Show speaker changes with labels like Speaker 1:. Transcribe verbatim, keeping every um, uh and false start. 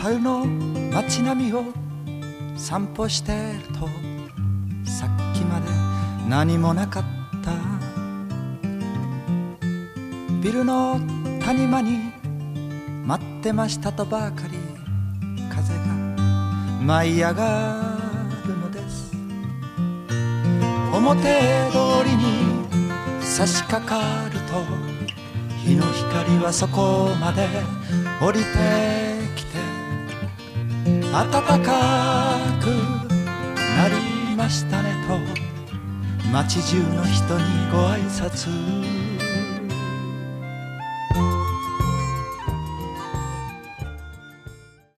Speaker 1: 春の街並みを散歩してると、さっきまで何もなかったビルの谷間に待ってましたとばかり風が舞い上がるのです。表通りに差し掛かると、日の光はそこまで降りてきて、暖かくなりましたねと街中の人にご挨拶。